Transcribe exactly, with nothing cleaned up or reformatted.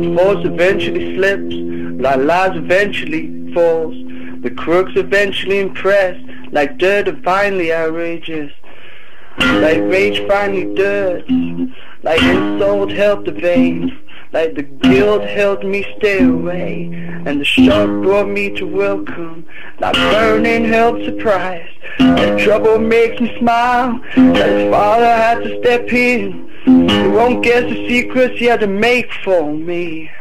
The force eventually slips, like lies eventually falls. The crooks eventually impressed, like dirt divinely outrageous. Like rage finally dirt, like insult helped the veins. Like the guilt helped me stay away, and the shock brought me to welcome. Like burning helped surprise, like trouble makes me smile. Like his father had to step in, he won't guess the secrets he had to make for me.